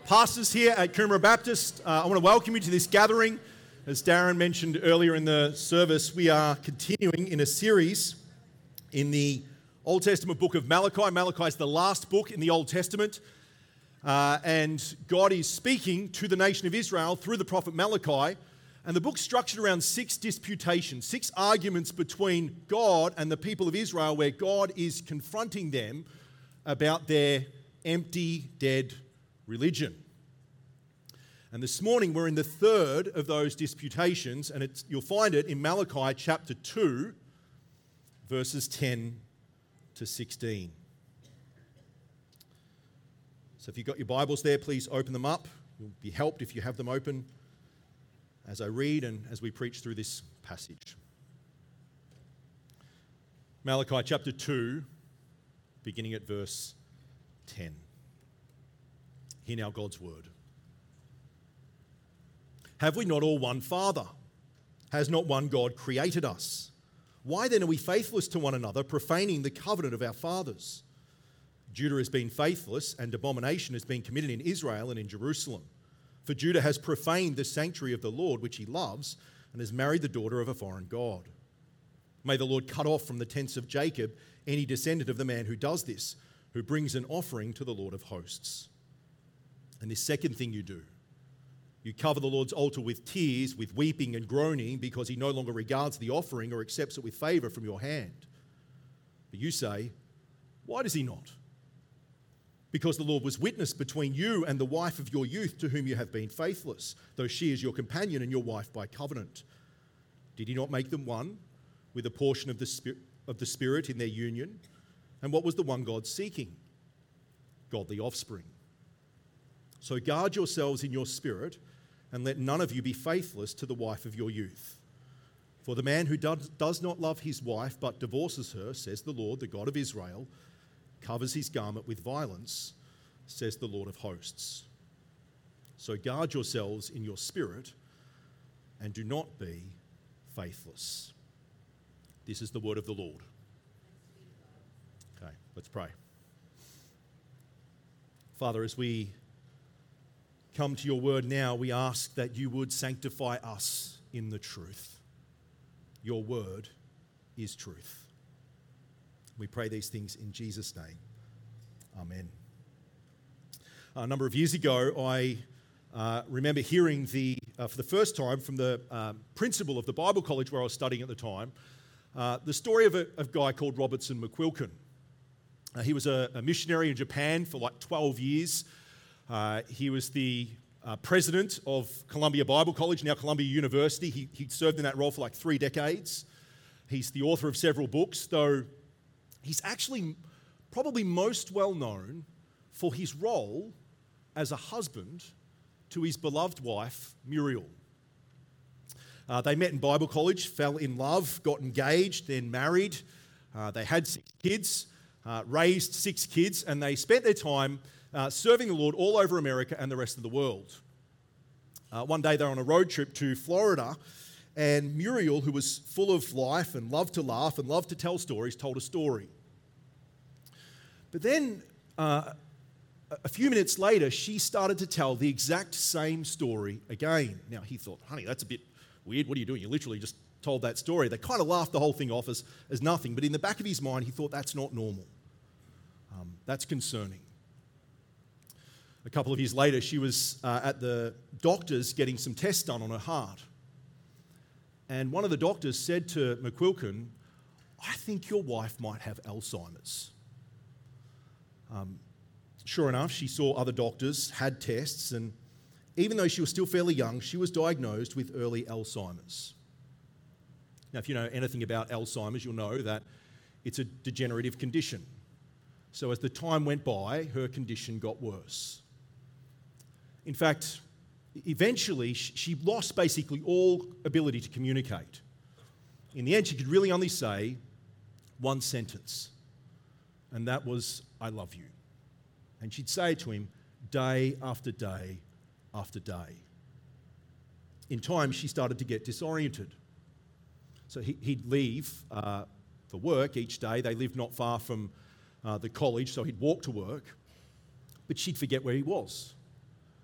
Pastors here at Coomera Baptist, I want to welcome you to this gathering. As Darren mentioned earlier in the service, we are continuing in a series in the Old Testament book of Malachi. Malachi is the last book in the Old Testament, and God is speaking to the nation of Israel through the prophet Malachi. And the book's structured around 6 disputations, 6 arguments between God and the people of Israel, where God is confronting them about their empty, dead religion. And this morning we're in the third of those disputations, and you'll find it in Malachi chapter 2, verses 10 to 16. So if you've got your Bibles there, please open them up. You'll be helped if you have them open as I read and as we preach through this passage. Malachi chapter 2, beginning at verse 10. Hear now God's word. Have we not all one Father? Has not one God created us? Why then are we faithless to one another, profaning the covenant of our fathers? Judah has been faithless, and abomination has been committed in Israel and in Jerusalem. For Judah has profaned the sanctuary of the Lord, which he loves, and has married the daughter of a foreign god. May the Lord cut off from the tents of Jacob any descendant of the man who does this, who brings an offering to the Lord of hosts. And this second thing you do, you cover the Lord's altar with tears, with weeping and groaning, because he no longer regards the offering or accepts it with favour from your hand. But you say, why does he not? Because the Lord was witness between you and the wife of your youth, to whom you have been faithless, though she is your companion and your wife by covenant. Did he not make them one, with a portion of the Spirit in their union? And what was the one God seeking? Godly offspring. So guard yourselves in your spirit, and let none of you be faithless to the wife of your youth. For the man who does not love his wife, but divorces her, says the Lord, the God of Israel, covers his garment with violence, says the Lord of hosts. So guard yourselves in your spirit, and do not be faithless. This is the word of the Lord. Okay, let's pray. Father, as we come to your word now, we ask that you would sanctify us in the truth. Your word is truth. We pray these things in Jesus' name. Amen. A number of years ago, I remember hearing for the first time from the principal of the Bible college where I was studying at the time, the story of a guy called Robertson McQuilkin. He was a missionary in Japan for like 12 years. He was the president of Columbia Bible College, now Columbia University. He served in that role for like 3 decades. He's the author of several books, though he's actually probably most well known for his role as a husband to his beloved wife, Muriel. They met in Bible college, fell in love, got engaged, then married. They had 6 kids, raised 6 kids, and they spent their time serving the Lord all over America and the rest of the world. One day they were on a road trip to Florida, and Muriel, who was full of life and loved to laugh and loved to tell stories, told a story. But then a few minutes later, she started to tell the exact same story again. Now he thought, honey, that's a bit weird. What are you doing? You literally just told that story. They kind of laughed the whole thing off as nothing. But in the back of his mind, he thought that's not normal. That's concerning. A couple of years later, she was at the doctor's getting some tests done on her heart. And one of the doctors said to McQuilkin, I think your wife might have Alzheimer's. Sure enough, she saw other doctors, had tests, and even though she was still fairly young, she was diagnosed with early Alzheimer's. Now, if you know anything about Alzheimer's, you'll know that it's a degenerative condition. So as the time went by, her condition got worse. In fact, eventually she lost basically all ability to communicate. In the end, she could really only say one sentence, and that was, I love you. And she'd say it to him day after day after day. In time, she started to get disoriented. So he'd leave for work each day. They lived not far from the college, so he'd walk to work. But she'd forget where he was.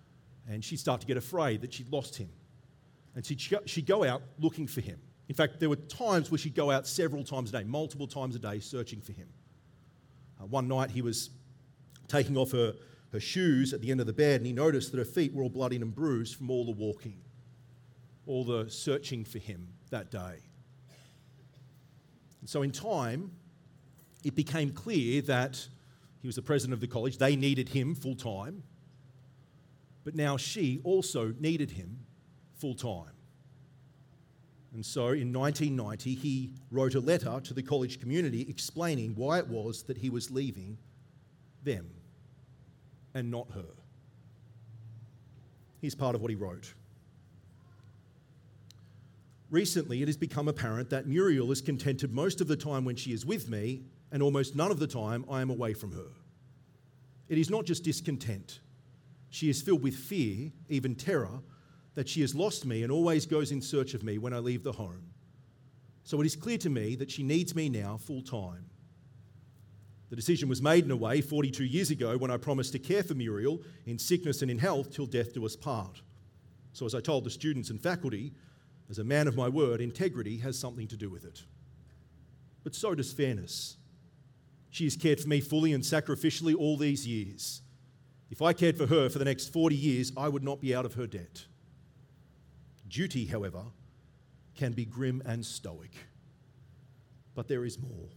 And she'd start to get afraid that she'd lost him. And she'd go out looking for him. In fact, there were times where she'd go out several times a day, multiple times a day, searching for him. One night he was taking off her shoes at the end of the bed, and he noticed that her feet were all bloody and bruised from all the walking, all the searching for him that day. And so in time, it became clear that he was the president of the college. They needed him full time. But now she also needed him full time. And so in 1990, he wrote a letter to the college community explaining why it was that he was leaving them and not her. Here's part of what he wrote. Recently, it has become apparent that Muriel is contented most of the time when she is with me, and almost none of the time I am away from her. It is not just discontent. She is filled with fear, even terror, that she has lost me and always goes in search of me when I leave the home. So it is clear to me that she needs me now full time. The decision was made in a way 42 years ago when I promised to care for Muriel in sickness and in health till death do us part. So as I told the students and faculty, as a man of my word, integrity has something to do with it. But so does fairness. She has cared for me fully and sacrificially all these years. If I cared for her for the next 40 years, I would not be out of her debt. Duty, however, can be grim and stoic. But there is more.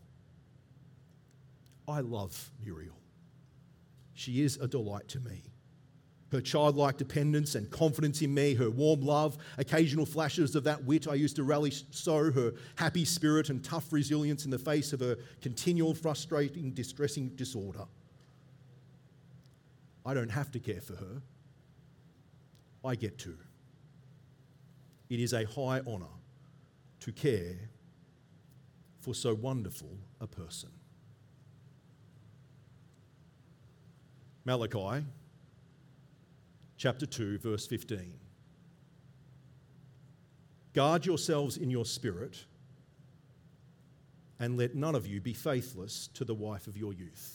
I love Muriel. She is a delight to me. Her childlike dependence and confidence in me, her warm love, occasional flashes of that wit I used to rally so, her happy spirit and tough resilience in the face of her continual, frustrating, distressing disorder. I don't have to care for her. I get to. It is a high honour to care for so wonderful a person. Malachi chapter 2, verse 15. Guard yourselves in your spirit, and let none of you be faithless to the wife of your youth.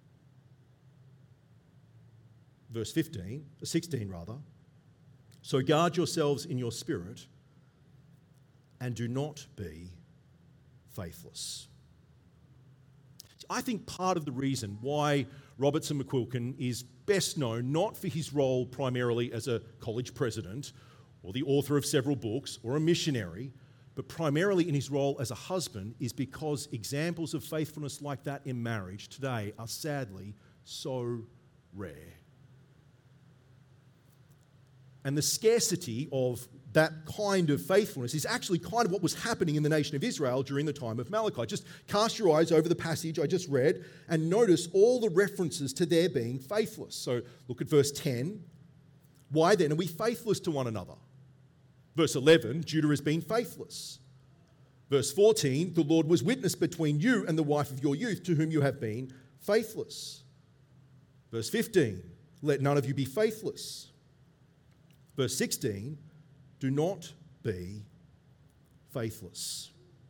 Verse 16 rather. So guard yourselves in your spirit, and do not be faithless. I think part of the reason why Robertson McQuilkin is best known not for his role primarily as a college president or the author of several books or a missionary, but primarily in his role as a husband is because examples of faithfulness like that in marriage today are sadly so rare. And the scarcity of that kind of faithfulness is actually kind of what was happening in the nation of Israel during the time of Malachi. Just cast your eyes over the passage I just read and notice all the references to their being faithless. So look at verse 10. Why then are we faithless to one another? Verse 11, Judah has been faithless. Verse 14, the Lord was witness between you and the wife of your youth to whom you have been faithless. Verse 15, let none of you be faithless. Verse 16, do not be faithless.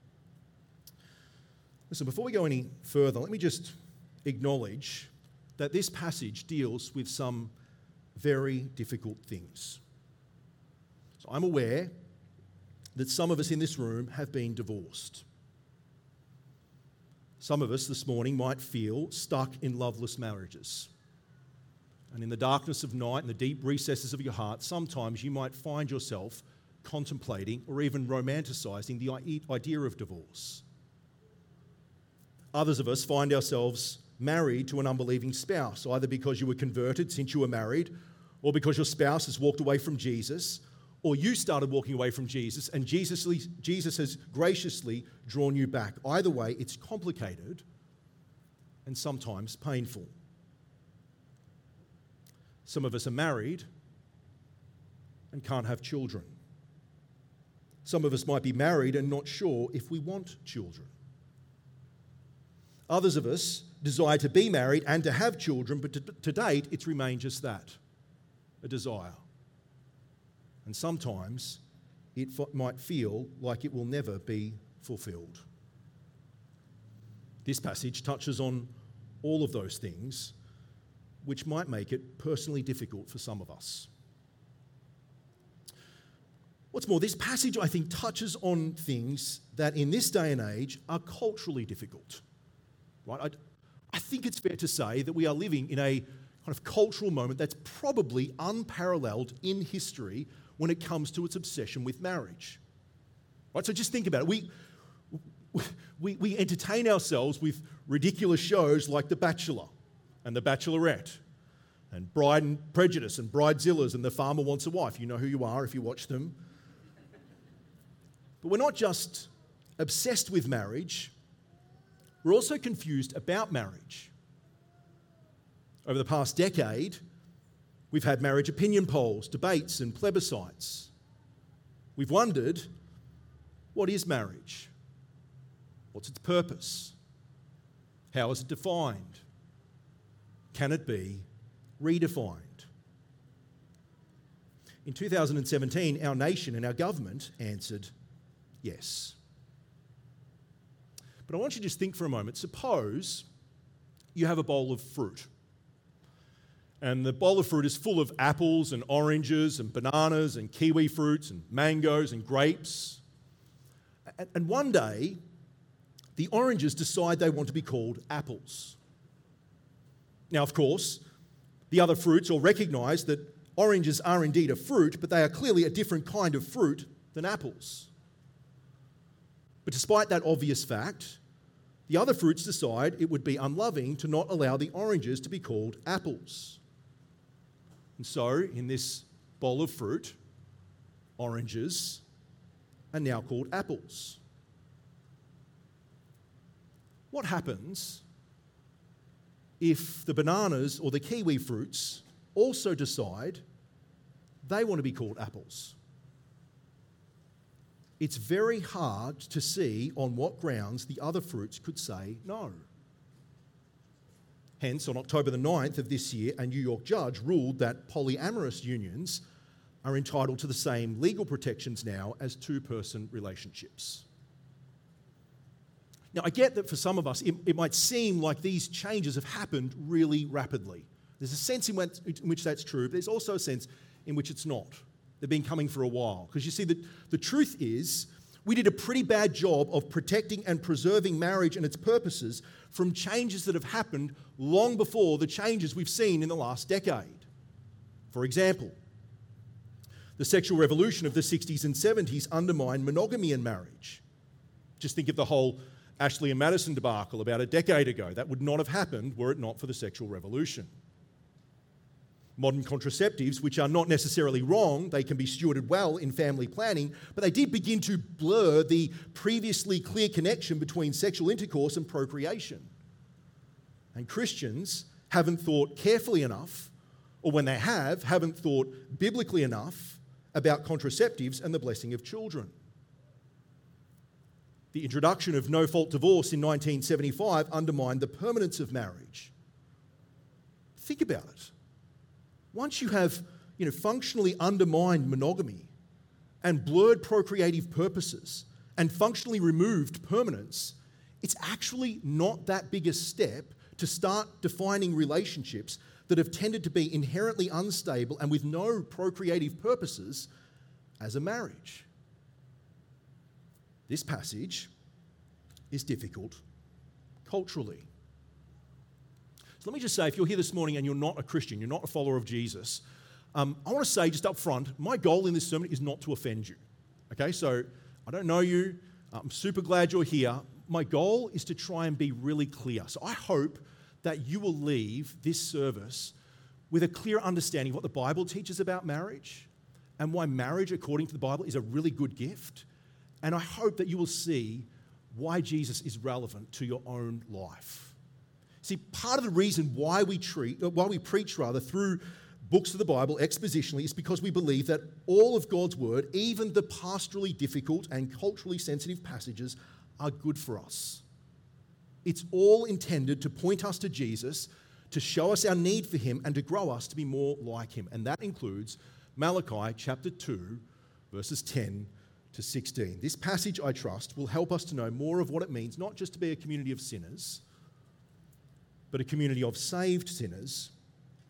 Listen, before we go any further, let me just acknowledge that this passage deals with some very difficult things. So I'm aware that some of us in this room have been divorced. Some of us this morning might feel stuck in loveless marriages. And in the darkness of night and the deep recesses of your heart, sometimes you might find yourself contemplating or even romanticising the idea of divorce. Others of us find ourselves married to an unbelieving spouse, either because you were converted since you were married, or because your spouse has walked away from Jesus, or you started walking away from Jesus and Jesus has graciously drawn you back. Either way, it's complicated and sometimes painful. Some of us are married and can't have children. Some of us might be married and not sure if we want children. Others of us desire to be married and to have children, but to date, it's remained just that, a desire. And sometimes it might feel like it will never be fulfilled. This passage touches on all of those things, which might make it personally difficult for some of us. What's more, this passage, I think, touches on things that in this day and age are culturally difficult. Right? I think it's fair to say that we are living in a kind of cultural moment that's probably unparalleled in history when it comes to its obsession with marriage. Right? So just think about it. We entertain ourselves with ridiculous shows like The Bachelor and The Bachelorette and Bride and Prejudice and Bridezillas and The Farmer Wants a Wife. You know who you are if you watch them. But we're not just obsessed with marriage, we're also confused about marriage. Over the past decade, we've had marriage opinion polls, debates, and plebiscites. We've wondered, what is marriage? What's its purpose? How is it defined? Can it be redefined? In 2017, our nation and our government answered yes. But I want you to just think for a moment. Suppose you have a bowl of fruit. And the bowl of fruit is full of apples and oranges and bananas and kiwi fruits and mangoes and grapes. And one day, the oranges decide they want to be called apples. Now, of course, the other fruits all recognise that oranges are indeed a fruit, but they are clearly a different kind of fruit than apples. But despite that obvious fact, the other fruits decide it would be unloving to not allow the oranges to be called apples. And so, in this bowl of fruit, oranges are now called apples. What happens if the bananas or the kiwi fruits also decide they want to be called apples? It's very hard to see on what grounds the other fruits could say no. Hence, on October the 9th of this year, a New York judge ruled that polyamorous unions are entitled to the same legal protections now as two-person relationships. Now, I get that for some of us, it might seem like these changes have happened really rapidly. There's a sense in which that's true, but there's also a sense in which it's not. They've been coming for a while. Because you see, the truth is, we did a pretty bad job of protecting and preserving marriage and its purposes from changes that have happened long before the changes we've seen in the last decade. For example, the sexual revolution of the 60s and 70s undermined monogamy in marriage. Just think of the whole Ashley and Madison debacle about a decade ago. That would not have happened were it not for the sexual revolution. Modern contraceptives, which are not necessarily wrong, they can be stewarded well in family planning, but they did begin to blur the previously clear connection between sexual intercourse and procreation. And Christians haven't thought carefully enough, or when they have, haven't thought biblically enough about contraceptives and the blessing of children. The introduction of no-fault divorce in 1975 undermined the permanence of marriage. Think about it. Once you have, functionally undermined monogamy and blurred procreative purposes and functionally removed permanence, it's actually not that big a step to start defining relationships that have tended to be inherently unstable and with no procreative purposes as a marriage. This passage is difficult culturally. So let me just say, if you're here this morning and you're not a Christian, you're not a follower of Jesus, I want to say just up front, my goal in this sermon is not to offend you. Okay, so I don't know you. I'm super glad you're here. My goal is to try and be really clear. So I hope that you will leave this service with a clear understanding of what the Bible teaches about marriage and why marriage, according to the Bible, is a really good gift. And I hope that you will see why Jesus is relevant to your own life. See, part of the reason why we preach through books of the Bible expositionally is because we believe that all of God's word, even the pastorally difficult and culturally sensitive passages, are good for us. It's all intended to point us to Jesus, to show us our need for him, and to grow us to be more like him. And that includes Malachi chapter 2, verses 10 to 16. This passage, I trust, will help us to know more of what it means not just to be a community of sinners, but a community of saved sinners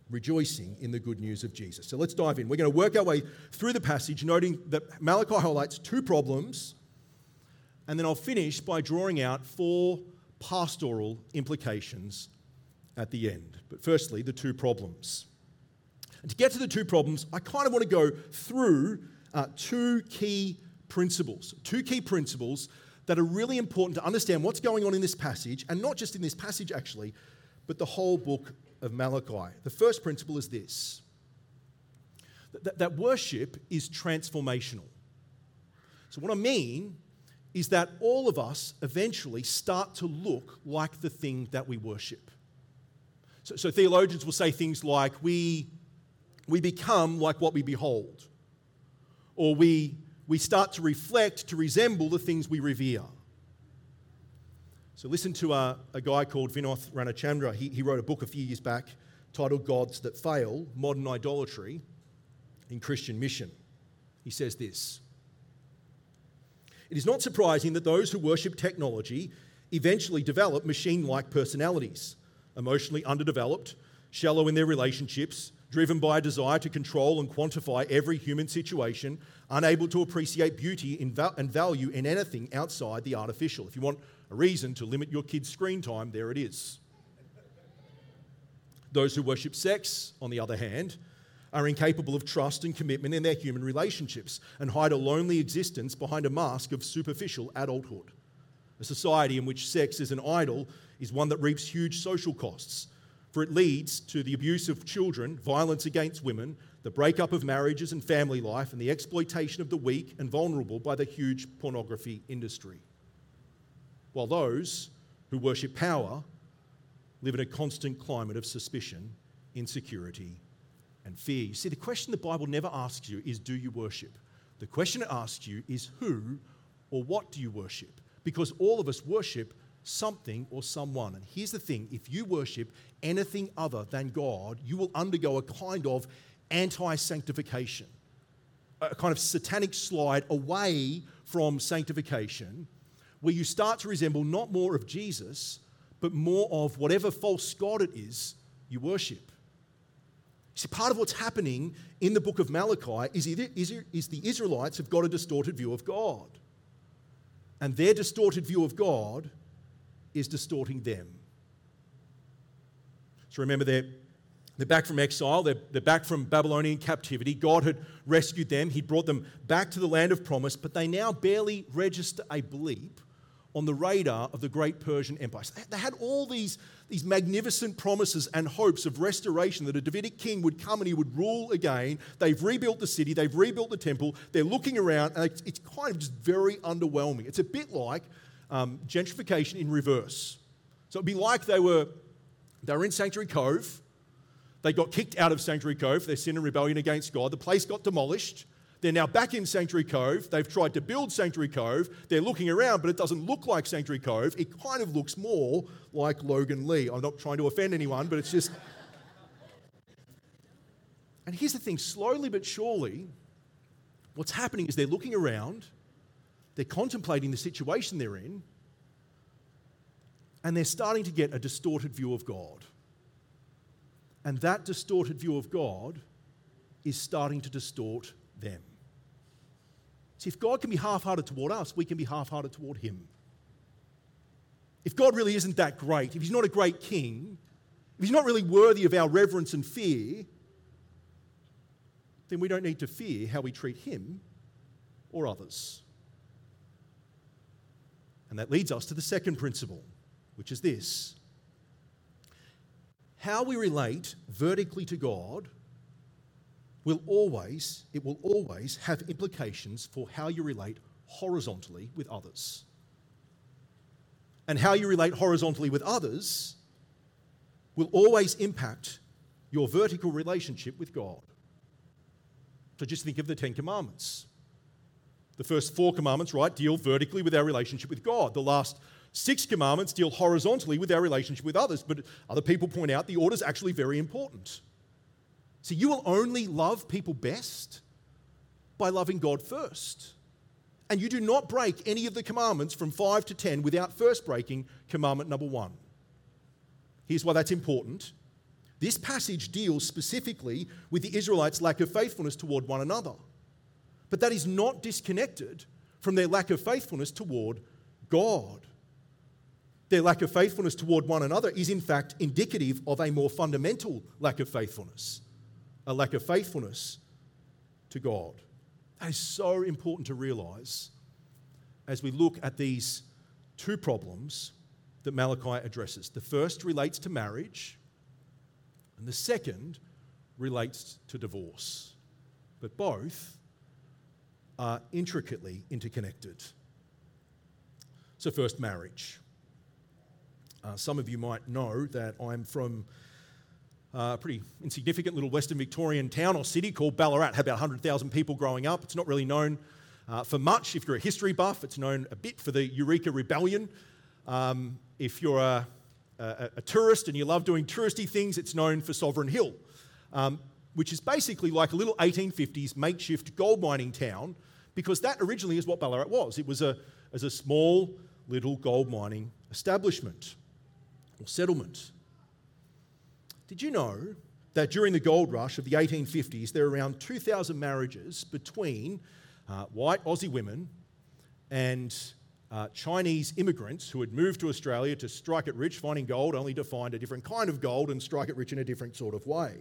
rejoicing in the good news of Jesus. So let's dive in. We're going to work our way through the passage, noting that Malachi highlights two problems, and then I'll finish by drawing out four pastoral implications at the end. But firstly, the two problems. And to get to the two problems, I kind of want to go through two key principles that are really important to understand what's going on in this passage, and not just in this passage actually, but the whole book of Malachi. The first principle is this, that worship is transformational. So what I mean is that all of us eventually start to look like the thing that we worship. So theologians will say things like, we become like what we behold, or we start to reflect, to resemble the things we revere. So listen to a guy called Vinoth Ranachandra. He wrote a book a few years back titled Gods That Fail, Modern Idolatry in Christian Mission. He says this: "It is not surprising that those who worship technology eventually develop machine-like personalities, emotionally underdeveloped, shallow in their relationships, driven by a desire to control and quantify every human situation, unable to appreciate beauty and value in anything outside the artificial." If you want a reason to limit your kids' screen time, there it is. Those who worship sex, on the other hand, are incapable of trust and commitment in their human relationships and hide a lonely existence behind a mask of superficial adulthood. A society in which sex as an idol is one that reaps huge social costs, for it leads to the abuse of children, violence against women, the breakup of marriages and family life, and the exploitation of the weak and vulnerable by the huge pornography industry. While those who worship power live in a constant climate of suspicion, insecurity, and fear. You see, the question the Bible never asks you is, do you worship? The question it asks you is, who or what do you worship? Because all of us worship something or someone. And here's the thing, if you worship anything other than God, you will undergo a kind of anti-sanctification, a kind of satanic slide away from sanctification, where you start to resemble not more of Jesus, but more of whatever false god it is you worship. See, part of what's happening in the book of Malachi is the Israelites have got a distorted view of God. And their distorted view of God is distorting them. So remember, they're back from exile, they're back from Babylonian captivity. God had rescued them, He'd brought them back to the land of promise, but they now barely register a bleep on the radar of the great Persian Empire. So they had all these magnificent promises and hopes of restoration, that a Davidic king would come and he would rule again. They've rebuilt the city, they've rebuilt the temple, they're looking around, and it's kind of just very underwhelming. It's a bit like gentrification in reverse. So it'd be like they were in Sanctuary Cove, they got kicked out of Sanctuary Cove for their sin and rebellion against God, the place got demolished. They're now back in Sanctuary Cove. They've tried to build Sanctuary Cove. They're looking around, but it doesn't look like Sanctuary Cove. It kind of looks more like Logan Lee. I'm not trying to offend anyone, but it's just... And here's the thing, slowly but surely, what's happening is they're looking around, they're contemplating the situation they're in, and they're starting to get a distorted view of God. And that distorted view of God is starting to distort them. See, if God can be half-hearted toward us, we can be half-hearted toward Him. If God really isn't that great, if He's not a great king, if He's not really worthy of our reverence and fear, then we don't need to fear how we treat Him or others. And that leads us to the second principle, which is this: how we relate vertically to God will always have implications for how you relate horizontally with others. And how you relate horizontally with others will always impact your vertical relationship with God. So just think of the Ten Commandments. The first 4 commandments, right, deal vertically with our relationship with God. The last 6 commandments deal horizontally with our relationship with others. But other people point out the order is actually very important. So you will only love people best by loving God first. And you do not break any of the commandments from 5 to 10 without first breaking commandment number 1. Here's why that's important. This passage deals specifically with the Israelites' lack of faithfulness toward one another. But that is not disconnected from their lack of faithfulness toward God. Their lack of faithfulness toward one another is in fact indicative of a more fundamental lack of faithfulness, a lack of faithfulness to God. That is so important to realise as we look at these two problems that Malachi addresses. The first relates to marriage, and the second relates to divorce. But both are intricately interconnected. So first, marriage. Some of you might know that I'm from a pretty insignificant little Western Victorian town or city called Ballarat. Had about 100,000 people growing up. It's not really known for much. If you're a history buff, it's known a bit for the Eureka Rebellion. If you're a tourist and you love doing touristy things, it's known for Sovereign Hill, which is basically like a little 1850s makeshift gold mining town, because that originally is what Ballarat was. It was a small little gold mining establishment or settlement. Did you know that during the gold rush of the 1850s, there were around 2,000 marriages between white Aussie women and Chinese immigrants who had moved to Australia to strike it rich, finding gold, only to find a different kind of gold and strike it rich in a different sort of way.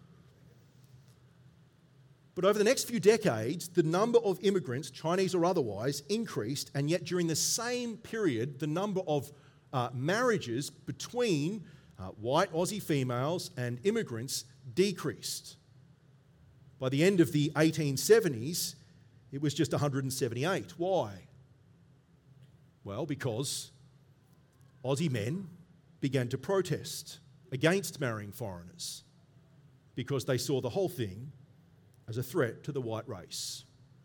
But over the next few decades, the number of immigrants, Chinese or otherwise, increased, and yet during the same period, the number of marriages between white Aussie females and immigrants decreased. By the end of the 1870s, it was just 178. Why? Well, because Aussie men began to protest against marrying foreigners because they saw the whole thing as a threat to the white race.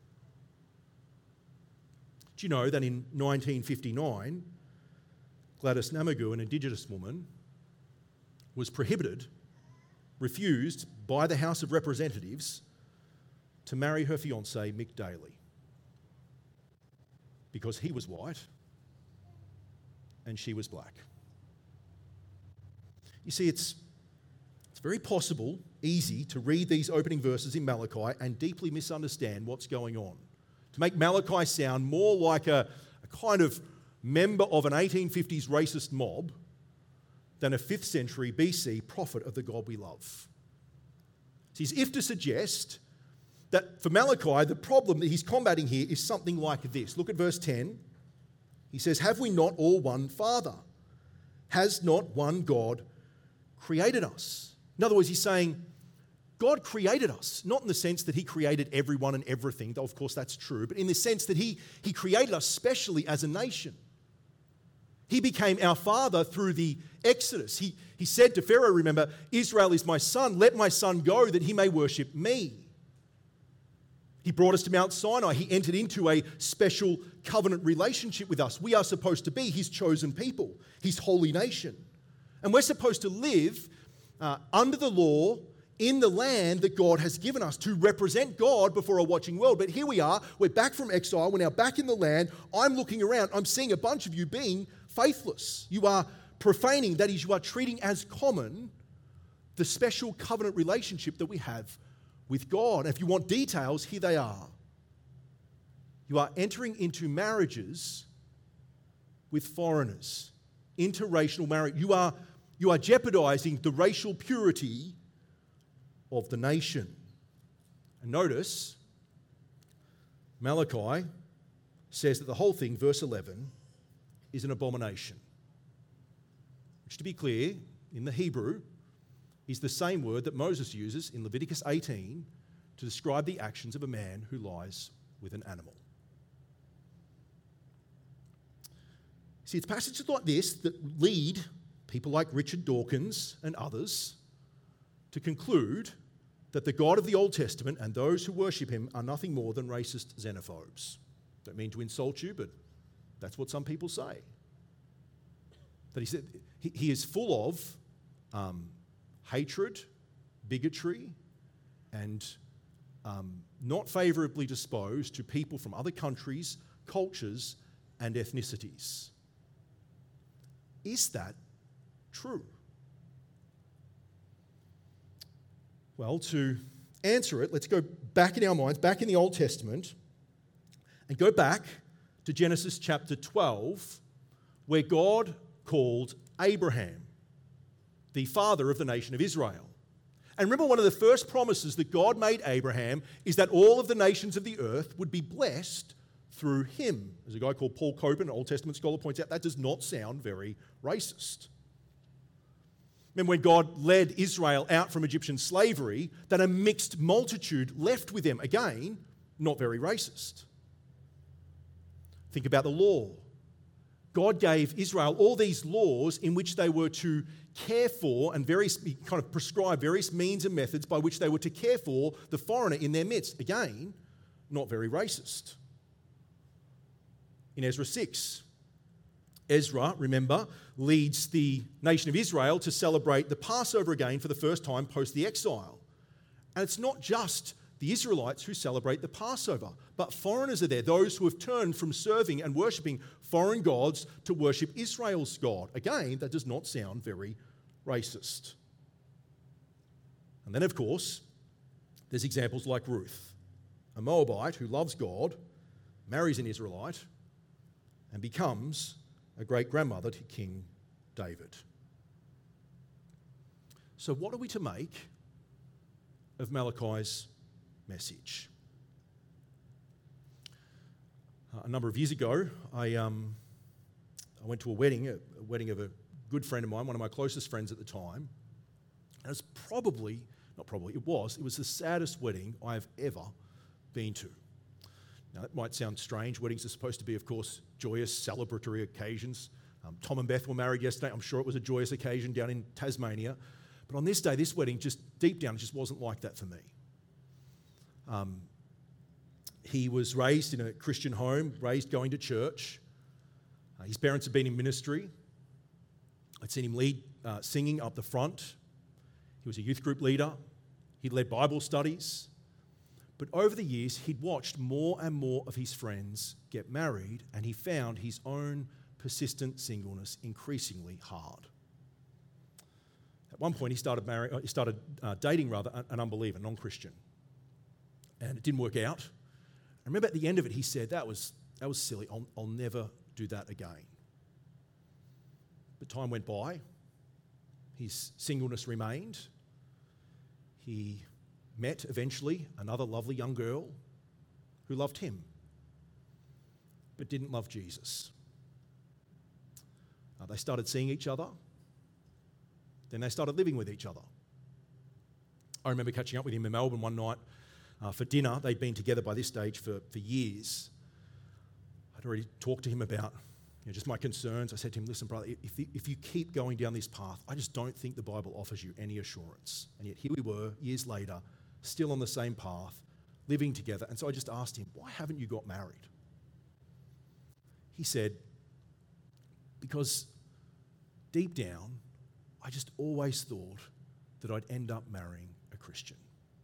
Do you know that in 1959, Gladys Namagu, an Indigenous woman, was refused by the House of Representatives to marry her fiancé, Mick Daly, because he was white and she was black. You see, it's very possible, easy, to read these opening verses in Malachi and deeply misunderstand what's going on. To make Malachi sound more like a kind of member of an 1850s racist mob than a 5th century BC prophet of the God we love. See, as if to suggest that for Malachi, the problem that he's combating here is something like this. Look at verse 10. He says, "Have we not all one Father? Has not one God created us?" In other words, he's saying, God created us, not in the sense that he created everyone and everything, though of course that's true, but in the sense that he created us specially as a nation. He became our father through the Exodus. He said to Pharaoh, remember, "Israel is my son, let my son go that he may worship me." He brought us to Mount Sinai. He entered into a special covenant relationship with us. We are supposed to be his chosen people, his holy nation. And we're supposed to live under the law in the land that God has given us to represent God before a watching world. But here we are, we're back from exile, we're now back in the land. I'm looking around, I'm seeing a bunch of you being faithless. You are profaning, that is, you are treating as common the special covenant relationship that we have with God. And if you want details, here they are. You are entering into marriages with foreigners, interracial marriage. You are jeopardizing the racial purity of the nation. And notice, Malachi says that the whole thing, verse 11, is an abomination. Which, to be clear, in the Hebrew, is the same word that Moses uses in Leviticus 18 to describe the actions of a man who lies with an animal. See, it's passages like this that lead people like Richard Dawkins and others to conclude that the God of the Old Testament and those who worship him are nothing more than racist xenophobes. Don't mean to insult you, but that's what some people say. That he is full of hatred, bigotry, and not favourably disposed to people from other countries, cultures, and ethnicities. Is that true? Well, to answer it, let's go back in our minds, back in the Old Testament, and go back to Genesis chapter 12, where God called Abraham the father of the nation of Israel. And remember, one of the first promises that God made Abraham is that all of the nations of the earth would be blessed through him. As a guy called Paul Coben, an Old Testament scholar, points out, that does not sound very racist. Remember when God led Israel out from Egyptian slavery, that a mixed multitude left with them. Again, not very racist. Think about the law. God gave Israel all these laws in which they were to care for and kind of prescribe various means and methods by which they were to care for the foreigner in their midst. Again, not very racist. In Ezra 6, Ezra, remember, leads the nation of Israel to celebrate the Passover again for the first time post the exile. And it's not just the Israelites who celebrate the Passover, but foreigners are there, those who have turned from serving and worshipping foreign gods to worship Israel's God. Again, that does not sound very racist. And then, of course, there's examples like Ruth, a Moabite who loves God, marries an Israelite, and becomes a great-grandmother to King David. So what are we to make of Malachi's message? A number of years ago, I went to a wedding of a good friend of mine, one of my closest friends at the time. And it was the saddest wedding I have ever been to. Now, that might sound strange. Weddings are supposed to be, of course, joyous, celebratory occasions. Tom and Beth were married yesterday. I'm sure it was a joyous occasion down in Tasmania. But on this day, this wedding, just deep down, it just wasn't like that for me. He was raised in a Christian home, raised going to church. His parents had been in ministry. I'd seen him lead singing up the front. He was a youth group leader. He'd led Bible studies. But over the years, he'd watched more and more of his friends get married, and he found his own persistent singleness increasingly hard. At one point, he started dating an unbeliever, non-Christian, and it didn't work out. I remember at the end of it, he said, "That was silly. I'll never do that again." But time went by. His singleness remained. He met eventually another lovely young girl who loved him but didn't love Jesus. They started seeing each other. Then they started living with each other. I remember catching up with him in Melbourne one night for dinner. They'd been together by this stage for years. I'd already talked to him about just my concerns. I said to him, "Listen, brother, if you keep going down this path, I just don't think the Bible offers you any assurance." And yet here we were, years later, still on the same path, living together. And so I just asked him, "Why haven't you got married?" He said, "Because deep down, I just always thought that I'd end up marrying a Christian."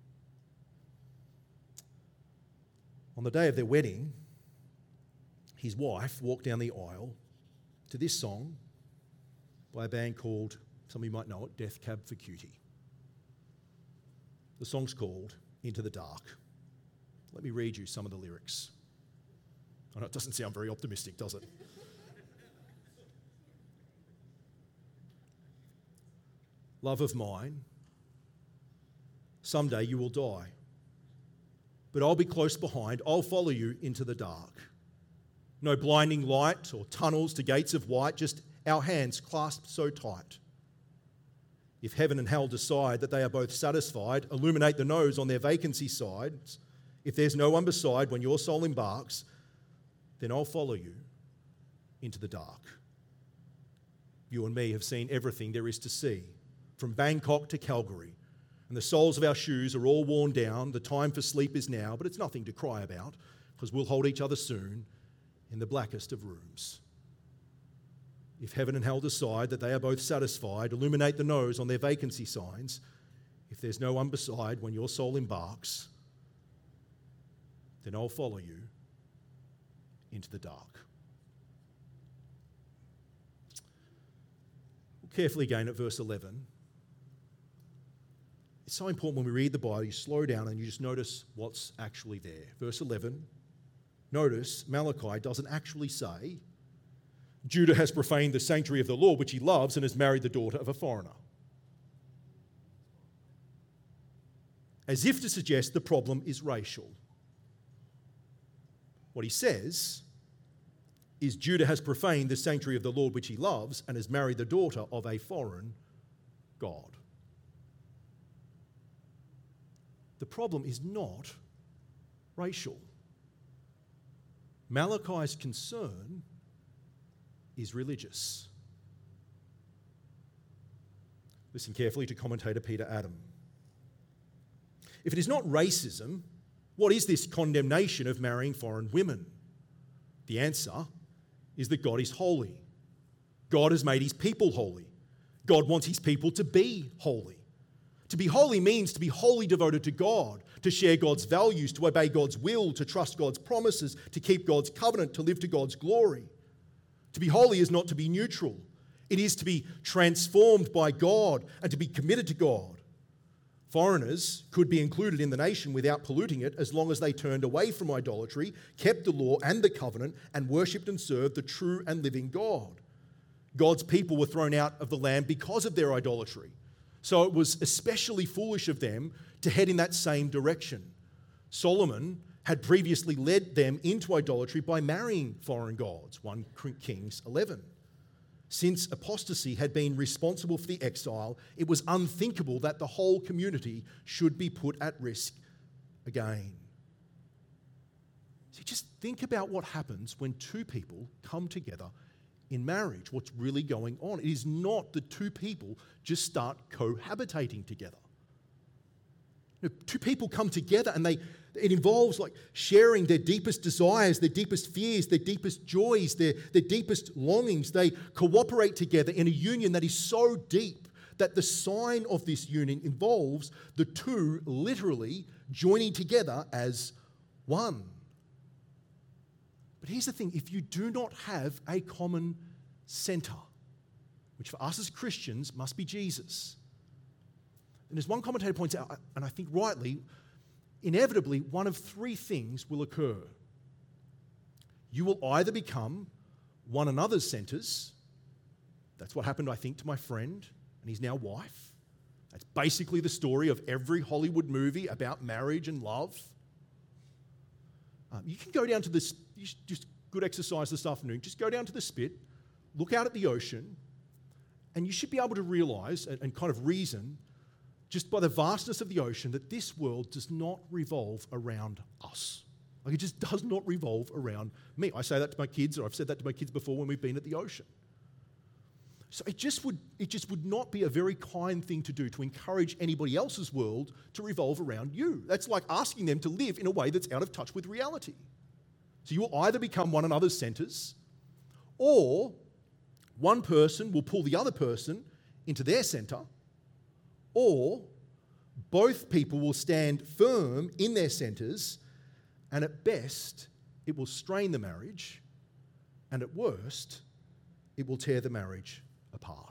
On the day of their wedding, his wife walked down the aisle to this song by a band called, some of you might know it, Death Cab for Cutie. The song's called Into the Dark. Let me read you some of the lyrics. I know it doesn't sound very optimistic, does it? "Love of mine, someday you will die, but I'll be close behind. I'll follow you into the dark. No blinding light or tunnels to gates of white, just our hands clasped so tight. If heaven and hell decide that they are both satisfied, illuminate the nose on their vacancy sides. If there's no one beside when your soul embarks, then I'll follow you into the dark. You and me have seen everything there is to see, from Bangkok to Calgary, and the soles of our shoes are all worn down. The time for sleep is now, but it's nothing to cry about, because we'll hold each other soon in the blackest of rooms. If heaven and hell decide that they are both satisfied, illuminate the nose on their vacancy signs. If there's no one beside when your soul embarks, then I'll follow you into the dark." Look carefully again at verse 11. it's so important when we read the Bible, you slow down and you just notice what's actually there. Verse 11, notice Malachi doesn't actually say, Judah has profaned the sanctuary of the Lord, which he loves, and has married the daughter of a foreigner. As if to suggest the problem is racial. What he says is Judah has profaned the sanctuary of the Lord which he loves and has married the daughter of a foreign god. The problem is not racial. Malachi's concern is religious. Listen carefully to commentator Peter Adam. If it is not racism, what is this condemnation of marrying foreign women? The answer is that God is holy. God has made his people holy. God wants his people to be holy. To be holy means to be wholly devoted to God, to share God's values, to obey God's will, to trust God's promises, to keep God's covenant, to live to God's glory. To be holy is not to be neutral. It is to be transformed by God and to be committed to God. Foreigners could be included in the nation without polluting it as long as they turned away from idolatry, kept the law and the covenant, and worshipped and served the true and living God. God's people were thrown out of the land because of their idolatry. So it was especially foolish of them to head in that same direction. Solomon had previously led them into idolatry by marrying foreign gods, 1 Kings 11. Since apostasy had been responsible for the exile, it was unthinkable that the whole community should be put at risk again. See, just think about what happens when two people come together in marriage, what's really going on. It is not that two people just start cohabitating together. Two people come together and it involves like sharing their deepest desires, their deepest fears, their deepest joys, their deepest longings. They cooperate together in a union that is so deep that the sign of this union involves the two literally joining together as one. But here's the thing, if you do not have a common center, which for us as Christians must be Jesus, and as one commentator points out, and I think rightly, inevitably one of three things will occur. You will either become one another's centers. That's what happened, I think, to my friend and his now wife. That's basically the story of every Hollywood movie about marriage and love. You can go down to this, just good exercise this afternoon, just go down to the spit, look out at the ocean, and you should be able to realize and kind of reason just by the vastness of the ocean that this world does not revolve around us. Like it just does not revolve around me. I say that to my kids, or I've said that to my kids before when we've been at the ocean. So it just would not be a very kind thing to do to encourage anybody else's world to revolve around you. That's like asking them to live in a way that's out of touch with reality. So you will either become one another's centers, or one person will pull the other person into their center, or both people will stand firm in their centers, and at best, it will strain the marriage, and at worst, it will tear the marriage apart.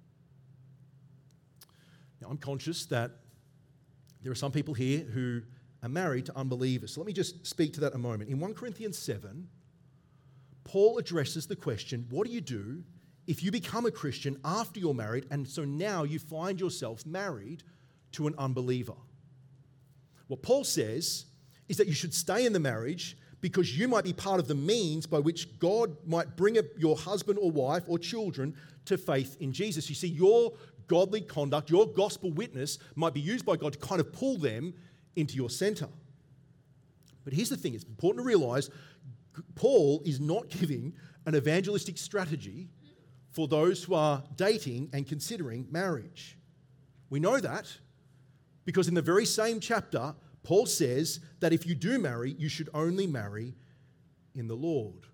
Now, I'm conscious that there are some people here who are married to unbelievers. So let me just speak to that a moment. In 1 Corinthians 7, Paul addresses the question, what do you do if you become a Christian after you're married, and so now you find yourself married to an unbeliever? What Paul says is that you should stay in the marriage because you might be part of the means by which God might bring your husband or wife or children to faith in Jesus. You see, your godly conduct, your gospel witness might be used by God to kind of pull them into your center. But here's the thing, it's important to realize Paul is not giving an evangelistic strategy for those who are dating and considering marriage. We know that because in the very same chapter, Paul says that if you do marry, you should only marry in the Lord.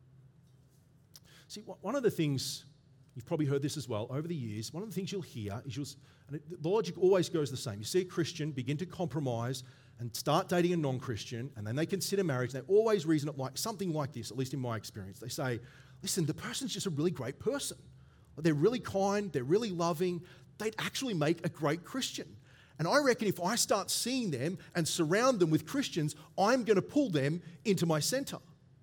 See, one of the things, you've probably heard this as well over the years, one of the things you'll hear is the logic always goes the same. You see a Christian begin to compromise and start dating a non-Christian, and then they consider marriage, and they always reason it like something like this, at least in my experience. They say, listen, the person's just a really great person. They're really kind, they're really loving, they'd actually make a great Christian. And I reckon if I start seeing them and surround them with Christians, I'm going to pull them into my centre.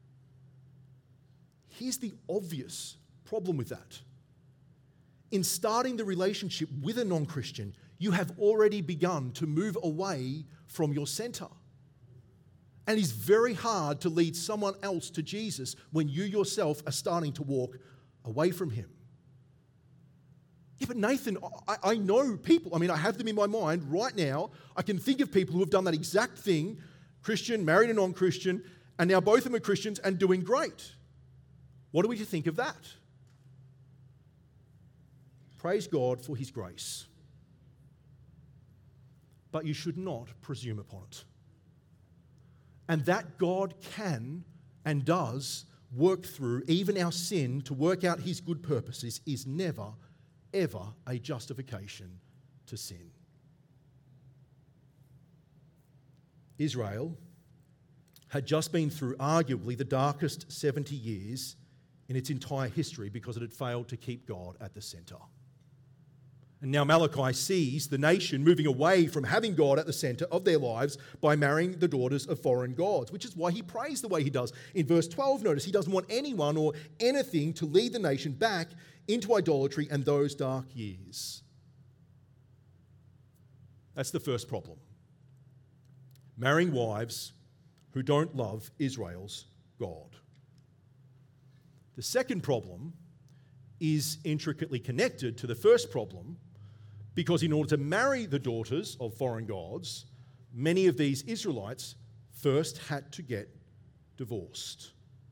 Here's the obvious problem with that. In starting the relationship with a non-Christian, you have already begun to move away from your centre. And it's very hard to lead someone else to Jesus when you yourself are starting to walk away from him. Yeah, but Nathan, I know people. I mean, I have them in my mind right now. I can think of people who have done that exact thing, Christian, married a non-Christian, and now both of them are Christians and doing great. What do we think of that? Praise God for his grace. But you should not presume upon it. And that God can and does work through even our sin to work out his good purposes is never, ever a justification to sin. Israel had just been through arguably the darkest 70 years in its entire history because it had failed to keep God at the centre. And now Malachi sees the nation moving away from having God at the centre of their lives by marrying the daughters of foreign gods, which is why he prays the way he does. In verse 12, notice, he doesn't want anyone or anything to lead the nation back into idolatry and those dark years. That's the first problem. Marrying wives who don't love Israel's God. The second problem is intricately connected to the first problem, because in order to marry the daughters of foreign gods, many of these Israelites first had to get divorced.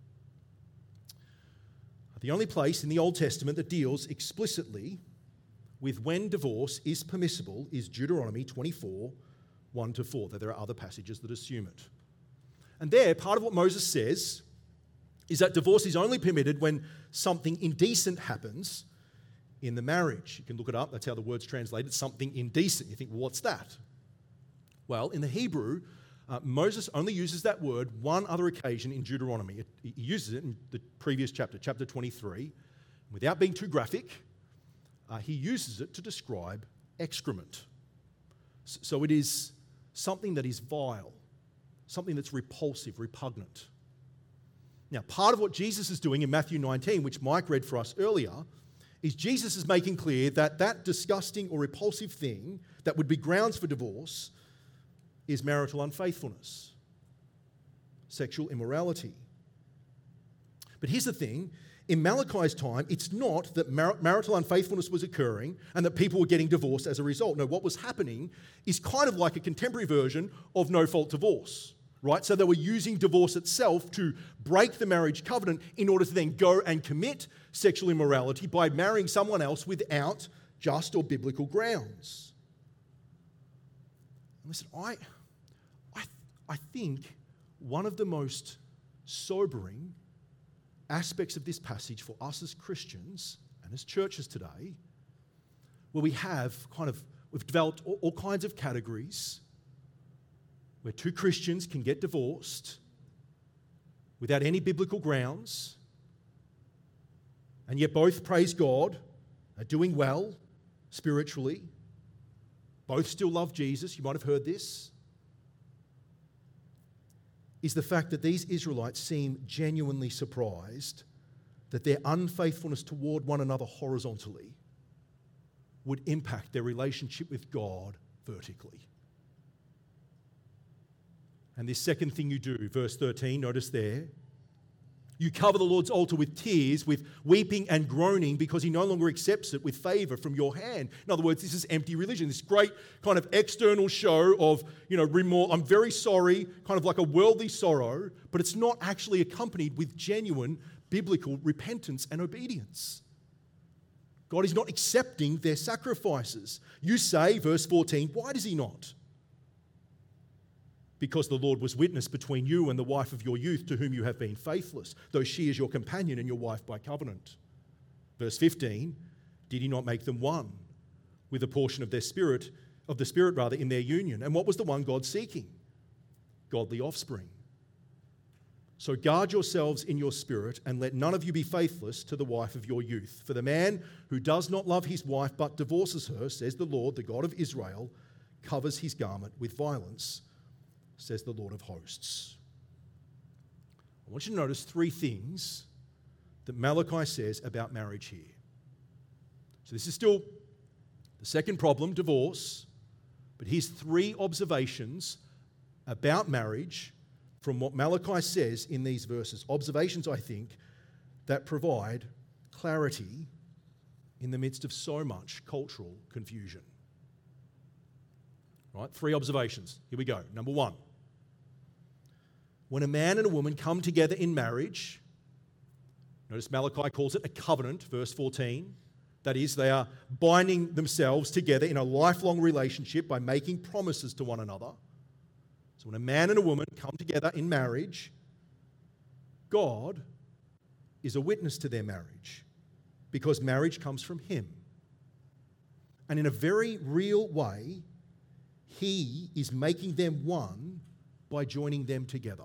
The only place in the Old Testament that deals explicitly with when divorce is permissible is Deuteronomy 24, 1-4, though there are other passages that assume it. And there, part of what Moses says is that divorce is only permitted when something indecent happens in the marriage. You can look it up. That's how the word's translated, something indecent. You think, well, what's that? Well, in the Hebrew, Moses only uses that word one other occasion in Deuteronomy. He uses it in the previous chapter, chapter 23. Without being too graphic, he uses it to describe excrement. So it is something that is vile, something that's repulsive, repugnant. Now, part of what Jesus is doing in Matthew 19, which Mike read for us earlier, is Jesus is making clear that that disgusting or repulsive thing that would be grounds for divorce is marital unfaithfulness, sexual immorality. But here's the thing. In Malachi's time, it's not that marital unfaithfulness was occurring and that people were getting divorced as a result. No, what was happening is kind of like a contemporary version of no-fault divorce. Right? So they were using divorce itself to break the marriage covenant in order to then go and commit sexual immorality by marrying someone else without just or biblical grounds. And listen, I think one of the most sobering aspects of this passage for us as Christians and as churches today, where we've developed all kinds of categories where two Christians can get divorced without any biblical grounds, and yet both, praise God, are doing well spiritually. Both still love Jesus. You might have heard this. Is the fact that these Israelites seem genuinely surprised that their unfaithfulness toward one another horizontally would impact their relationship with God vertically. And this second thing you do, verse 13, notice there, you cover the Lord's altar with tears, with weeping and groaning, because he no longer accepts it with favour from your hand. In other words, this is empty religion, this great kind of external show of, remorse, I'm very sorry, kind of like a worldly sorrow, but it's not actually accompanied with genuine biblical repentance and obedience. God is not accepting their sacrifices. You say, verse 14, why does he not? Because the Lord was witness between you and the wife of your youth to whom you have been faithless, though she is your companion and your wife by covenant. Verse 15, did he not make them one with a portion of the Spirit in their union? And what was the one God seeking? Godly offspring. So guard yourselves in your spirit, and let none of you be faithless to the wife of your youth. For the man who does not love his wife but divorces her, says the Lord, the God of Israel, covers his garment with violence, says the Lord of hosts. I want you to notice three things that Malachi says about marriage here. So this is still the second problem, divorce, but here's three observations about marriage from what Malachi says in these verses. Observations, I think, that provide clarity in the midst of so much cultural confusion. Right? Three observations. Here we go. Number one. When a man and a woman come together in marriage, notice Malachi calls it a covenant, verse 14. That is, they are binding themselves together in a lifelong relationship by making promises to one another. So when a man and a woman come together in marriage, God is a witness to their marriage because marriage comes from him. And in a very real way, he is making them one by joining them together.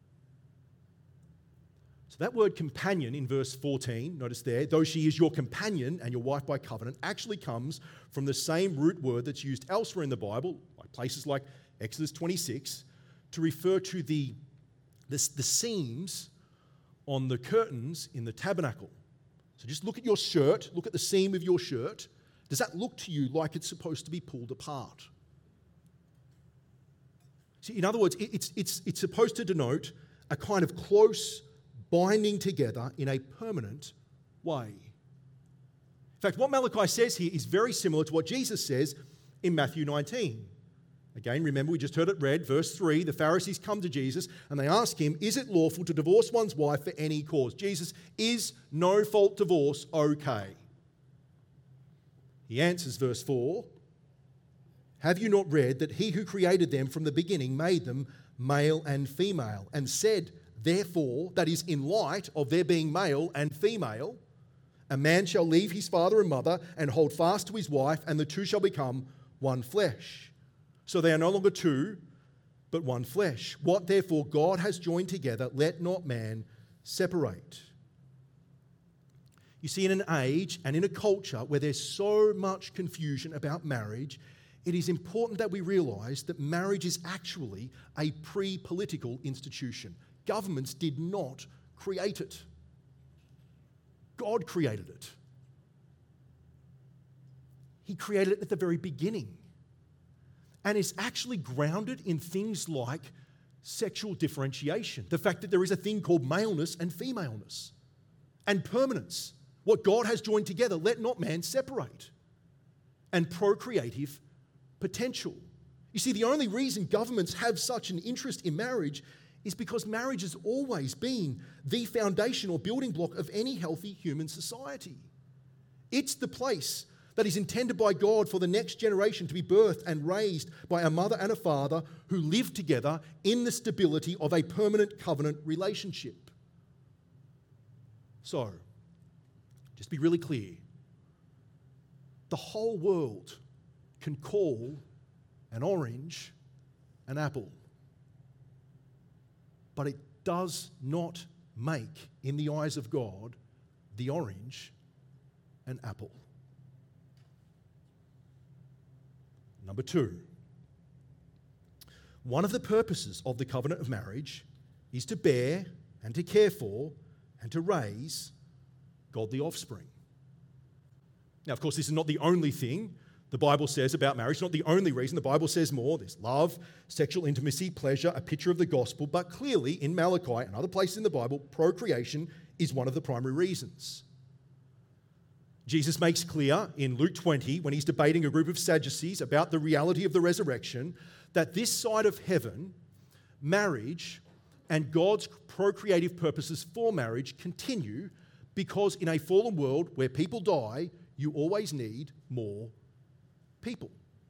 So that word companion in verse 14, notice there, though she is your companion and your wife by covenant, actually comes from the same root word that's used elsewhere in the Bible, like places like Exodus 26, to refer to the seams on the curtains in the tabernacle. So just look at your shirt, look at the seam of your shirt. Does that look to you like it's supposed to be pulled apart? See, in other words, it's supposed to denote a kind of close binding together in a permanent way. In fact, what Malachi says here is very similar to what Jesus says in Matthew 19. Again, remember, we just heard it read, verse 3, the Pharisees come to Jesus and they ask him, is it lawful to divorce one's wife for any cause? Jesus, is no-fault divorce okay? He answers, verse 4, have you not read that he who created them from the beginning made them male and female, and said, therefore, that is in light of their being male and female, a man shall leave his father and mother and hold fast to his wife, and the two shall become one flesh. So they are no longer two, but one flesh. What therefore God has joined together, let not man separate. You see, in an age and in a culture where there's so much confusion about marriage, it is important that we realise that marriage is actually a pre-political institution. Governments did not create it. God created it. He created it at the very beginning. And it's actually grounded in things like sexual differentiation. The fact that there is a thing called maleness and femaleness. And permanence. What God has joined together, let not man separate. And procreative potential. You see, the only reason governments have such an interest in marriage is because marriage has always been the foundation or building block of any healthy human society. It's the place that is intended by God for the next generation to be birthed and raised by a mother and a father who live together in the stability of a permanent covenant relationship. So, just be really clear. The whole world can call an orange an apple. But it does not make, in the eyes of God, the orange an apple. Number two, one of the purposes of the covenant of marriage is to bear and to care for and to raise godly offspring. Now, of course, this is not the only thing the Bible says about marriage. It's not the only reason. The Bible says more. There's love, sexual intimacy, pleasure, a picture of the gospel. But clearly, in Malachi and other places in the Bible, procreation is one of the primary reasons. Jesus makes clear in Luke 20, when he's debating a group of Sadducees about the reality of the resurrection, that this side of heaven, marriage and God's procreative purposes for marriage continue because in a fallen world where people die, you always need more people.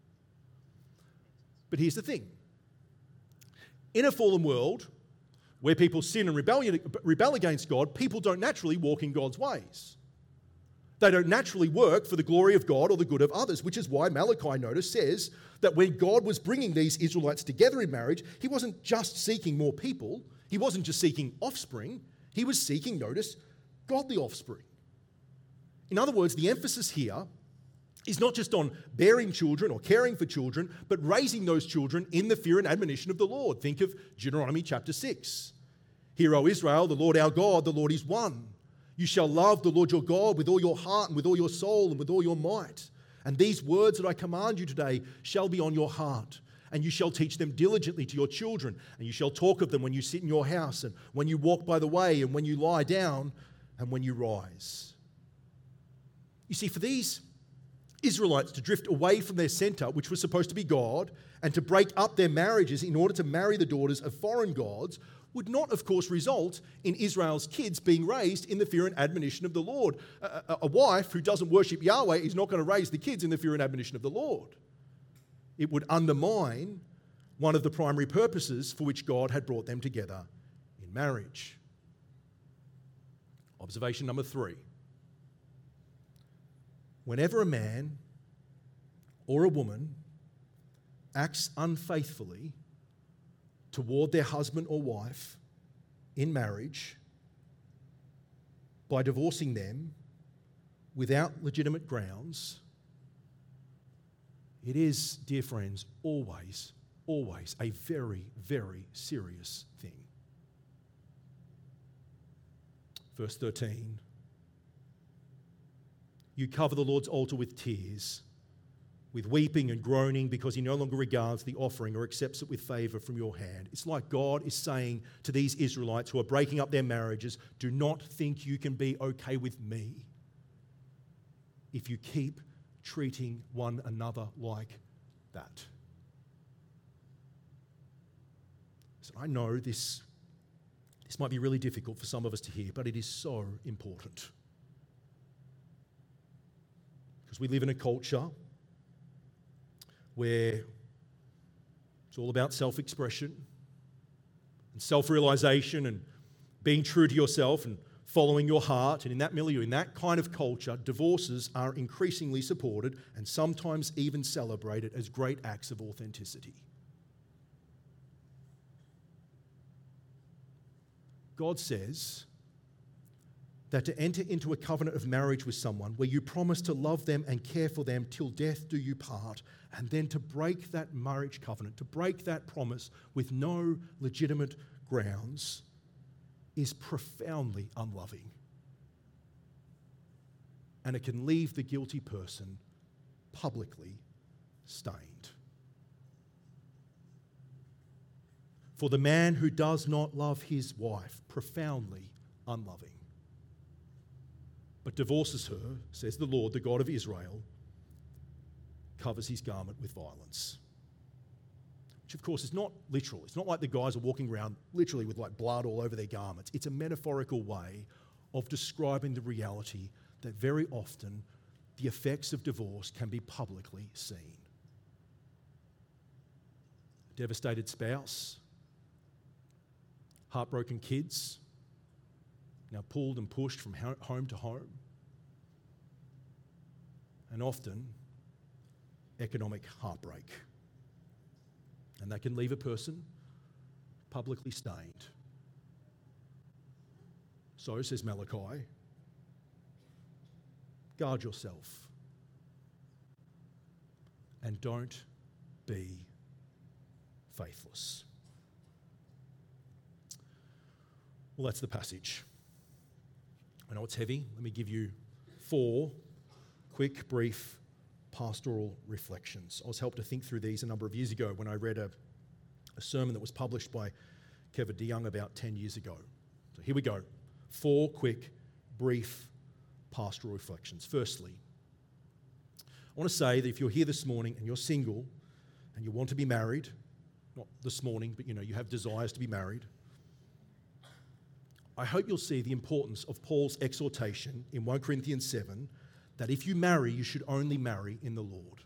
But here's the thing. In a fallen world where people sin and rebel against God, people don't naturally walk in God's ways. They don't naturally work for the glory of God or the good of others, which is why Malachi, notice, says that when God was bringing these Israelites together in marriage, he wasn't just seeking more people. He wasn't just seeking offspring. He was seeking, notice, godly offspring. In other words, the emphasis here is not just on bearing children or caring for children, but raising those children in the fear and admonition of the Lord. Think of Deuteronomy chapter 6. Hear, O Israel, the Lord our God, the Lord is one. You shall love the Lord your God with all your heart and with all your soul and with all your might. And these words that I command you today shall be on your heart. And you shall teach them diligently to your children. And you shall talk of them when you sit in your house and when you walk by the way and when you lie down and when you rise. You see, for these Israelites to drift away from their center, which was supposed to be God, and to break up their marriages in order to marry the daughters of foreign gods would not, of course, result in Israel's kids being raised in the fear and admonition of the Lord. A wife who doesn't worship Yahweh is not going to raise the kids in the fear and admonition of the Lord. It would undermine one of the primary purposes for which God had brought them together in marriage. Observation number 3. Whenever a man or a woman acts unfaithfully toward their husband or wife in marriage by divorcing them without legitimate grounds, it is, dear friends, always a very, very serious thing. Verse 13, you cover the Lord's altar with tears, with weeping and groaning, because he no longer regards the offering or accepts it with favor from your hand. It's like God is saying to these Israelites who are breaking up their marriages, do not think you can be okay with me if you keep treating one another like that. So I know this might be really difficult for some of us to hear, but it is so important. Because we live in a culture where it's all about self-expression and self-realization and being true to yourself and following your heart. And in that milieu, in that kind of culture, divorces are increasingly supported and sometimes even celebrated as great acts of authenticity. God says that to enter into a covenant of marriage with someone where you promise to love them and care for them till death do you part, and then to break that marriage covenant, to break that promise with no legitimate grounds, is profoundly unloving. And it can leave the guilty person publicly stained. For the man who does not love his wife, profoundly unloving, but divorces her, says the Lord, the God of Israel, covers his garment with violence. Which, of course, is not literal. It's not like the guys are walking around literally with like blood all over their garments. It's a metaphorical way of describing the reality that very often the effects of divorce can be publicly seen. A devastated spouse, heartbroken kids, now pulled and pushed from home to home, and often economic heartbreak. And that can leave a person publicly stained. So, says Malachi, guard yourself and don't be faithless. Well, that's the passage. I know it's heavy. Let me give you 4 quick, brief pastoral reflections. I was helped to think through these a number of years ago when I read a sermon that was published by Kevin DeYoung about 10 years ago. So here we go. 4 quick, brief pastoral reflections. Firstly, I want to say that if you're here this morning and you're single and you want to be married, not this morning, but you have desires to be married, I hope you'll see the importance of Paul's exhortation in 1 Corinthians 7 that if you marry, you should only marry in the Lord.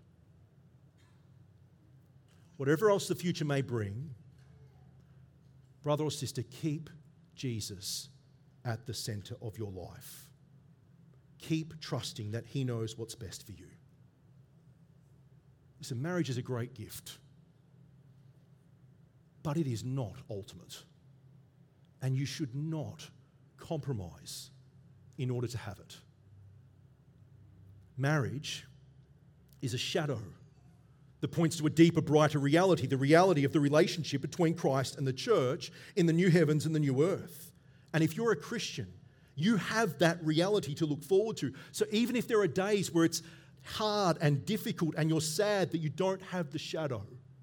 Whatever else the future may bring, brother or sister, keep Jesus at the center of your life. Keep trusting that he knows what's best for you. Listen, marriage is a great gift, but it is not ultimate. And you should not compromise in order to have it. Marriage is a shadow that points to a deeper, brighter reality, the reality of the relationship between Christ and the church in the new heavens and the new earth. And if you're a Christian, you have that reality to look forward to. So even if there are days where it's hard and difficult and you're sad that you don't have the shadow,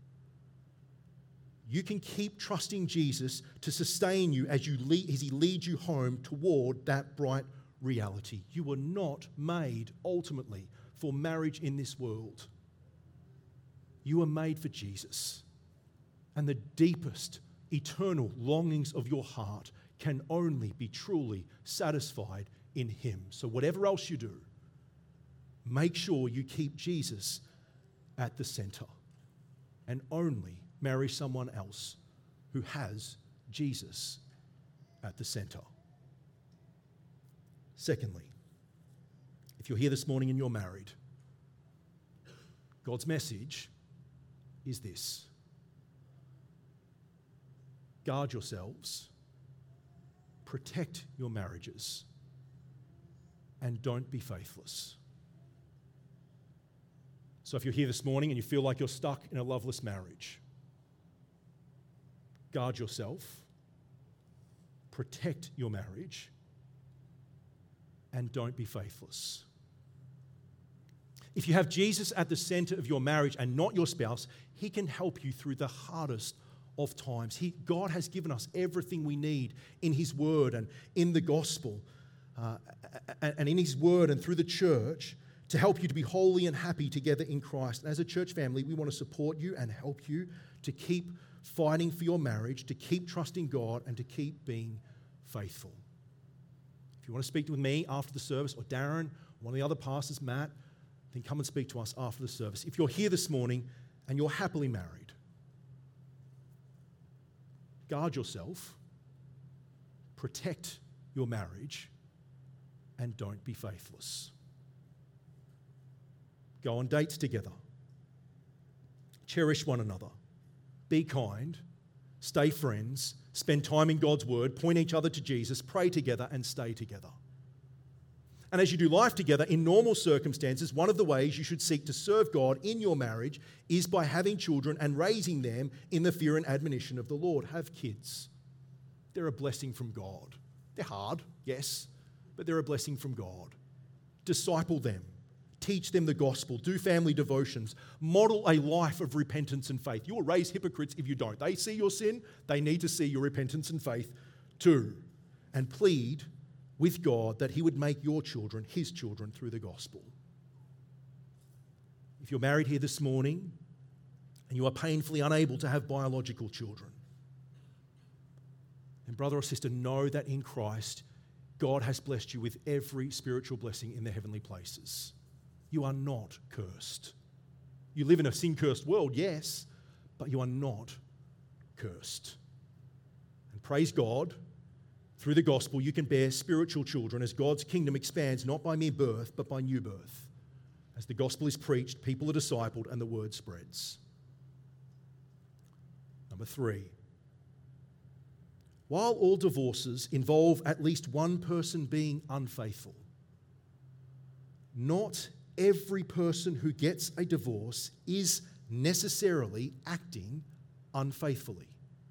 you can keep trusting Jesus to sustain you as He leads you home toward that bright reality. You were not made ultimately for marriage in this world. You were made for Jesus. And the deepest, eternal longings of your heart can only be truly satisfied in Him. So whatever else you do, make sure you keep Jesus at the center and only marry someone else who has Jesus at the center. Secondly, if you're here this morning and you're married, God's message is this: guard yourselves, protect your marriages, and don't be faithless. So if you're here this morning and you feel like you're stuck in a loveless marriage, guard yourself, protect your marriage, and don't be faithless. If you have Jesus at the center of your marriage and not your spouse, He can help you through the hardest of times. God has given us everything we need in His Word and in the gospel and in His Word and through the church to help you to be holy and happy together in Christ. And as a church family, we want to support you and help you to keep fighting for your marriage, to keep trusting God, and to keep being faithful. If you want to speak with me after the service, or Darren, one of the other pastors, Matt, then come and speak to us after the service. If you're here this morning and you're happily married, guard yourself, protect your marriage, and don't be faithless. Go on dates together. Cherish one another. Be kind. Stay friends. Spend time in God's Word. Point each other to Jesus. Pray together and stay together. And as you do life together in normal circumstances, one of the ways you should seek to serve God in your marriage is by having children and raising them in the fear and admonition of the Lord. Have kids. They're a blessing from God. They're hard, yes, but they're a blessing from God. Disciple them. Teach them the gospel. Do family devotions. Model a life of repentance and faith. You will raise hypocrites if you don't. They see your sin. They need to see your repentance and faith too. And plead with God that He would make your children His children through the gospel. If you're married here this morning and you are painfully unable to have biological children, then brother or sister, know that in Christ, God has blessed you with every spiritual blessing in the heavenly places. You are not cursed. You live in a sin-cursed world, yes, but you are not cursed. And praise God, through the gospel, you can bear spiritual children as God's kingdom expands not by mere birth, but by new birth. As the gospel is preached, people are discipled, and the word spreads. Number 3. While all divorces involve at least one person being unfaithful, not every person who gets a divorce is necessarily acting unfaithfully.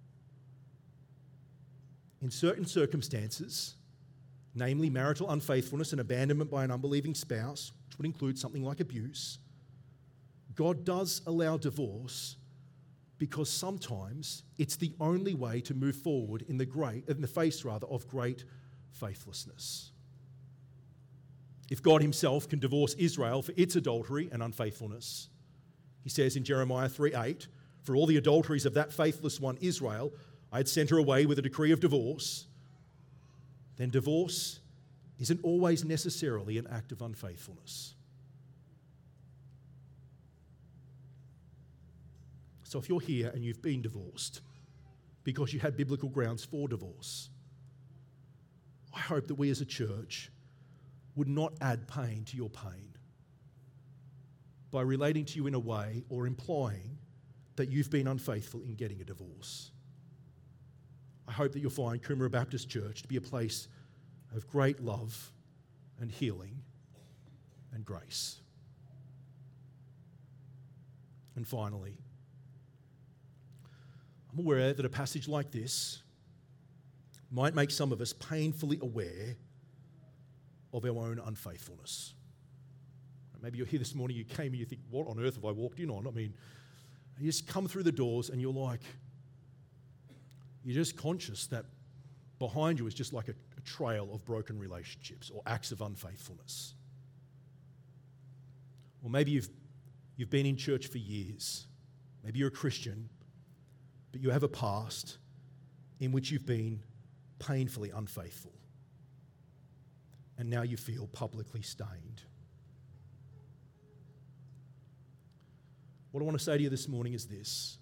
In certain circumstances, namely marital unfaithfulness and abandonment by an unbelieving spouse, which would include something like abuse, God does allow divorce because sometimes it's the only way to move forward in the face of great faithlessness. If God Himself can divorce Israel for its adultery and unfaithfulness, He says in Jeremiah 3:8, "For all the adulteries of that faithless one, Israel, I had sent her away with a decree of divorce," then divorce isn't always necessarily an act of unfaithfulness. So if you're here and you've been divorced because you had biblical grounds for divorce, I hope that we as a church would not add pain to your pain by relating to you in a way or implying that you've been unfaithful in getting a divorce. I hope that you'll find Coomera Baptist Church to be a place of great love and healing and grace. And finally, I'm aware that a passage like this might make some of us painfully aware of our own unfaithfulness. Maybe you're here this morning, you came and you think, what on earth have I walked in on? I mean, you just come through the doors and you're just conscious that behind you is just like a trail of broken relationships or acts of unfaithfulness. Or maybe you've been in church for years. Maybe you're a Christian, but you have a past in which you've been painfully unfaithful. And now you feel publicly stained. What I want to say to you this morning is this.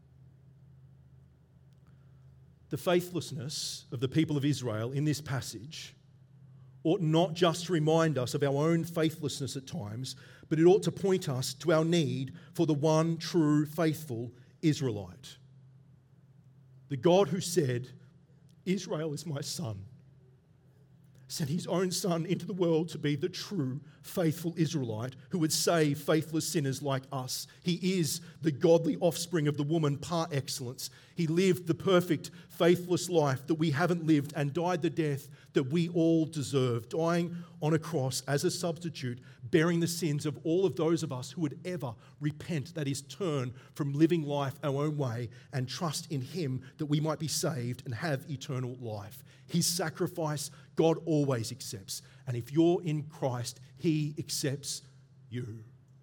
The faithlessness of the people of Israel in this passage ought not just to remind us of our own faithlessness at times, but it ought to point us to our need for the one true faithful Israelite. The God who said, Israel is my son, sent his own son into the world to be the true, faithful Israelite who would save faithless sinners like us. He is the godly offspring of the woman par excellence. He lived the perfect, faithless life that we haven't lived and died the death that we all deserve, dying on a cross as a substitute, bearing the sins of all of those of us who would ever repent, that is, turn from living life our own way and trust in him that we might be saved and have eternal life. His sacrifice God always accepts. And if you're in Christ, he accepts you.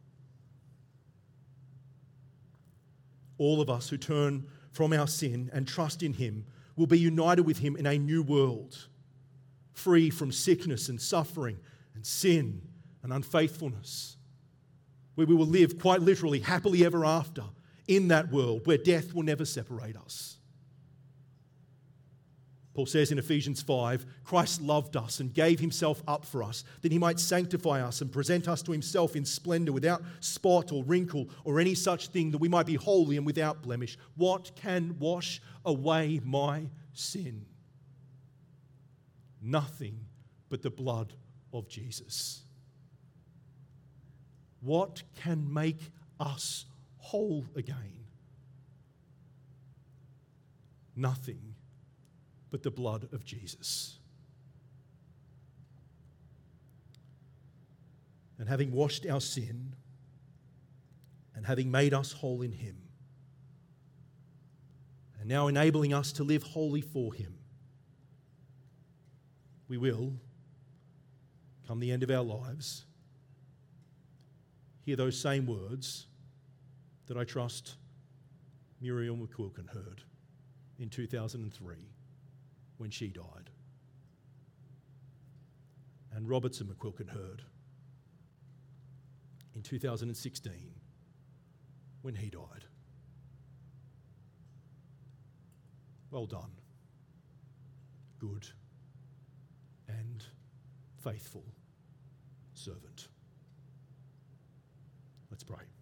All of us who turn from our sin and trust in him will be united with him in a new world, free from sickness and suffering and sin and unfaithfulness, where we will live quite literally happily ever after in that world where death will never separate us. Paul says in Ephesians 5, Christ loved us and gave himself up for us, that he might sanctify us and present us to himself in splendor, without spot or wrinkle or any such thing, that we might be holy and without blemish. What can wash away my sin? Nothing but the blood of Jesus. What can make us whole again? Nothing but the blood of Jesus. And having washed our sin and having made us whole in him, and now enabling us to live wholly for him, we will, come the end of our lives, hear those same words that I trust Muriel McQuilkin heard in 2003 when she died, and Robertson McQuilkin heard in 2016 when he died. Well done, good and faithful servant. Let's pray.